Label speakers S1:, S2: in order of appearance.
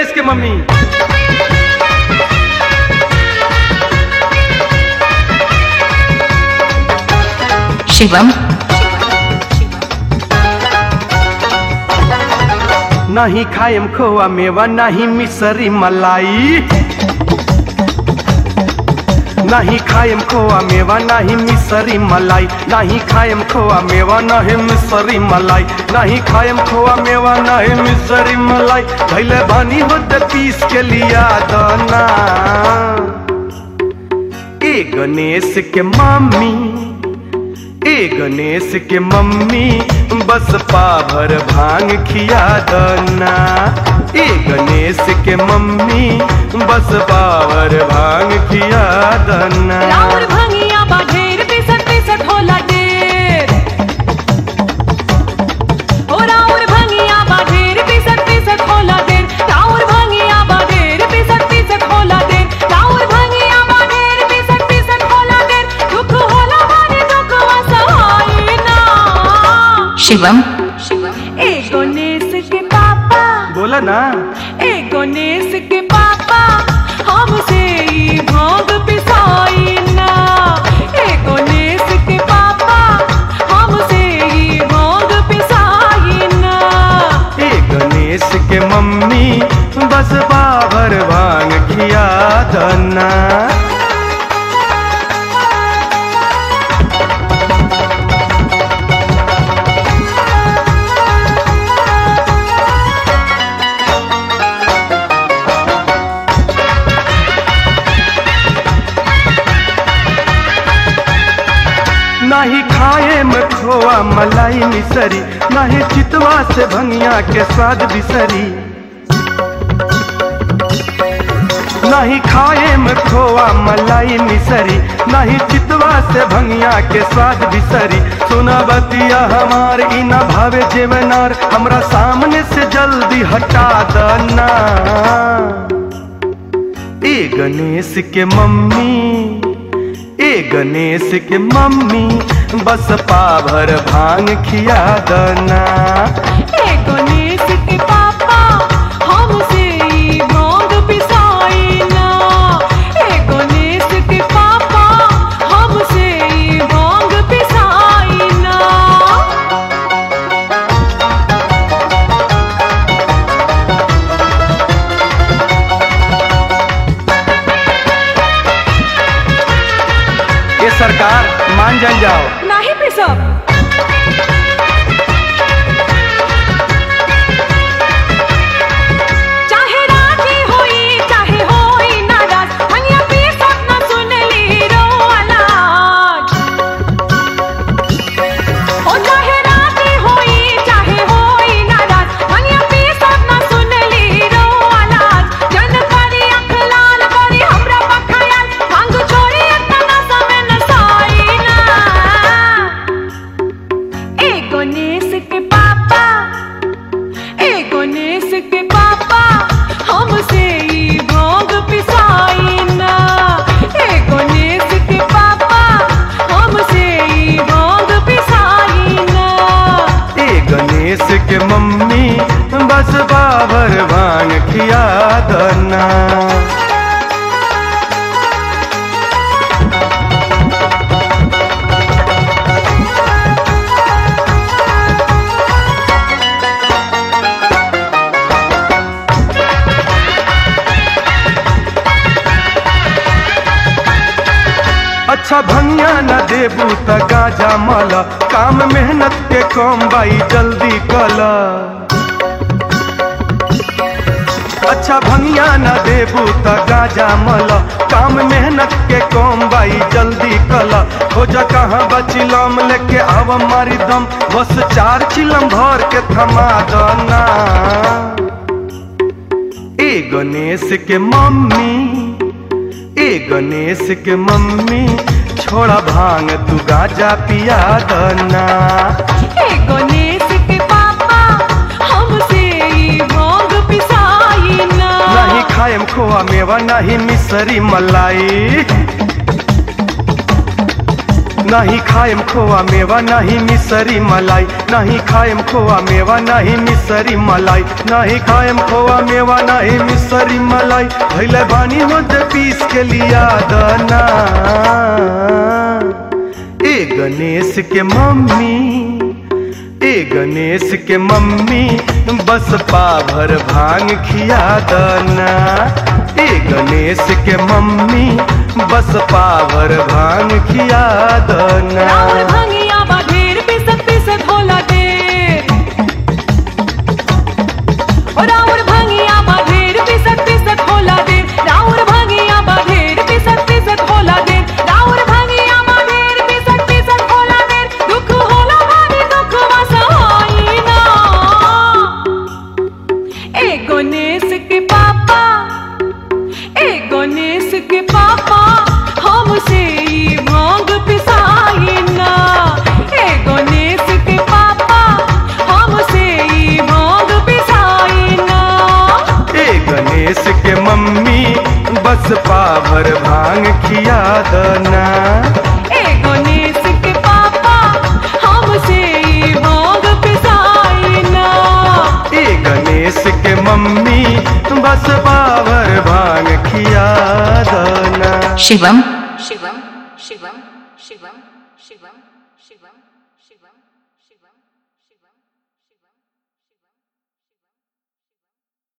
S1: गणेश के मम्मी।
S2: शिवम।
S1: नहीं खाएम खोआ मेवा नहीं मिसरी मलाई, नहीं खाएम खोआ मेवा नहीं मिसरी मलाई, नहीं खाएम खोआ मेवा नहीं मिसरी मलाई, नहीं खाएम खोआ मेवा नहीं मिसरी मलाई। भैले बानी होते पीस के लिया दाना ए गणेश के मम्मी, ए गणेश के मम्मी बस पाभर भांग खिया दना, ए गणेश के मम्मी बस पाभर भांग खिया दना।
S3: राउर भंगिया बा ढेर पिसत पिसत होला ढेर, ओ राउर भंगिया बा ढेर पिसत पिसत होला ढेर, राउर भंगिया बा ढेर पिसत पिसत होला ढेर, राउर भंगिया बा ढेर पिसत पिसत होला ढेर, दुख होला बानी दुख असहाय ना।
S2: शिवम।
S3: ए गणेश के पापा,
S1: बोला ना,
S3: ए गणेश के पापा हमसे ई भांग पिसाई ना, ए गणेश के पापा हमसे ई भांग पिसाई ना।
S1: ए गणेश के मम्मी बस पाभर भांग खिया दना। नहीं खाए में खोआ मलाई मिसरी, नहीं चितवा से भंगिया के स्वाद बिसरी, नहीं खाए में खोआ मलाई मिसरी, नहीं चितवा से भंगिया के स्वाद बिसरी। सुना बतिया हमार इना भावे जेवनार, हमरा सामने से जल्दी हटा दना ए गणेश के मम्मी, ए गणेश के मम्मी बस पाभर भांग खिया दना।
S3: ए गणेश के पापा हमसे ई भांग पिसाई ना, ए गणेश के पापा हमसे ई भांग पिसाई ना।
S1: ये सरकार मान जान जाओ।
S3: नहीं पिसब, चाहे राजी होई चाहे होई नाराज, भंगिया पिसब ना सुनली रो आलाज। ओ चाहे राजी होई चाहे होई नाराज, भंगिया पिसब ना सुनली रो आलाज। जन करी अख लाल करी हमरा बखायाल, भांग छोड़ी इतना समय न साई ना। ए गणेश के पापा, ए गणेश के पापा हमसे ई भांग पिसाई ना, ए गणेश के पापा हमसे ई भांग पिसाई ना।
S1: ए गणेश के मम्मी बस पाभर भांग खिया दना। अच्छा भंगिया न देबू त गाजा माला, काम मेहनत के कम बाई जल्दी कला। अच्छा भंगिया न देबू त गाजा माला, काम मेहनत के कम बाई जल्दी कला। खोज कहाँ बचिलम लेके आव मारी दम, बस 4 चिलम भर के थमा दना ए गणेश के मम्मी, ए गणेश के मम्मी छोड़ा भांग तू गाजा पिया दना।
S3: ए गणेश के पापा हमसे ई भांग पिसाई ना,
S1: नहीं खाएम खोआ मेवा नहीं मिसरी मलाई, नहीं खाएम खोआ मेवा नहीं मिसरी मलाई, नहीं खाएम खोआ मेवा नहीं मिसरी मलाई, नहीं खाएम खोआ मेवा नहीं मिसरी मलाई। भैले बानी होते पीस के लिया दाना। ए गणेश के मम्मी, ए गणेश के मम्मी बस पाभर भांग खिया दना। ए गणेश के मम्मी बस पाभर भांग खिया दना।
S3: राउर भंगिया बा ढेर पिसत पिसत होला देर। ओ राउर भंगिया बा ढेर पिसत पिसत होला देर। राउर भंगिया बा ढेर पिसत पिसत होला देर। राउर भंगिया बा ढेर पिसत पिसत होला देर। दुख होला भारी दुख वसवाई ना। ए गणेश के पापा, ए गणेश के पापा हमसे ई भांग पिसाई ना। ए गणेश के पापा हमसे ई भांग पिसाई ना।
S1: ए गणेश के मम्मी बस पाभर भांग खिया दना।
S3: ए गणेश के पापा हमसे ई भांग पिसाई ना।
S1: ए गणेश के मम्मी बस पाभर भांग खिया दना।
S2: शिवम शिवम शिवम शिवम शिवम।